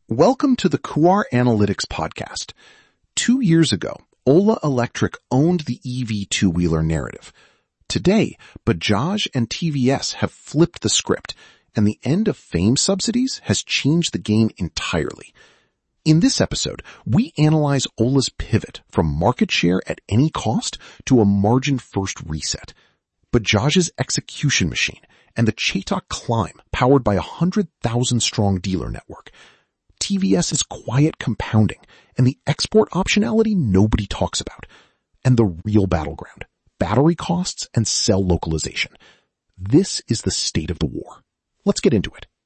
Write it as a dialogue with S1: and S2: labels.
S1: Welcome to the Kuar Analytics podcast. 2 years ago, Ola Electric owned the EV two-wheeler narrative. Today, Bajaj and TVS have flipped the script, and the end of FAME subsidies has changed the game entirely. In this episode, we analyze Ola's pivot from market share at any cost to a margin-first reset, Bajaj's execution machine, and the Chetak climb powered by a 100,000-strong dealer network, TVS's quiet compounding, and the export optionality nobody talks about, and the real battleground, battery costs and cell localization. This is the state of the war. Let's get into it.